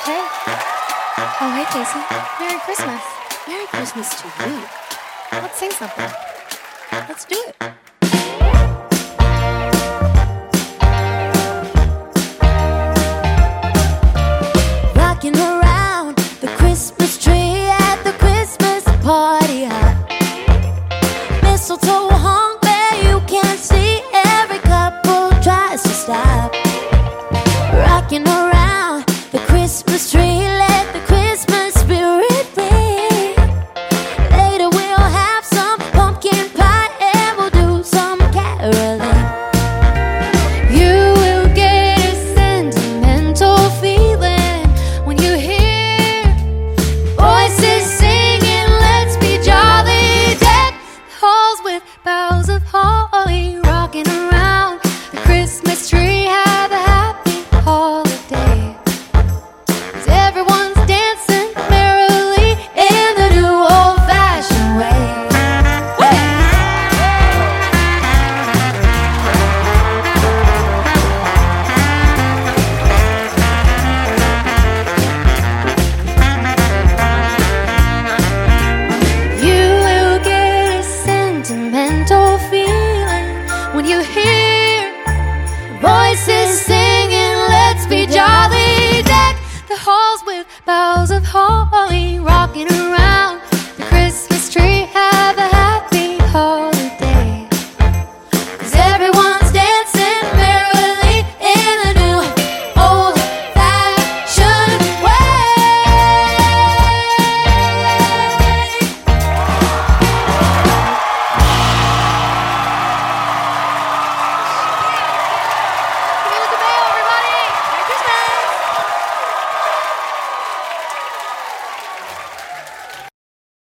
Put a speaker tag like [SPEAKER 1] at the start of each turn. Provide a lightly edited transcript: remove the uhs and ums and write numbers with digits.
[SPEAKER 1] Hey. Oh, hey, Casey. Merry Christmas. Merry Christmas to you. Let's sing something. Let's do it.
[SPEAKER 2] Rocking around the Christmas tree at the Christmas party hop. Mistletoe hung where you can't see. Every couple tries to stop. Rocking around the Christmas tree, let the Christmas spirit ring. Later we'll have some pumpkin pie and we'll do some caroling.
[SPEAKER 1] You will get a sentimental feeling when you hear voices singing, let's be jolly. Deck the halls with boughs of holly. Rocking around the Christmas tree, have a happy holiday. 'Cause everyone's dancing merrily in the new old-fashioned way. You will get a sentimental feeling when you hear voices singing, let's be jolly. Deck the halls with boughs of holly. Rocking around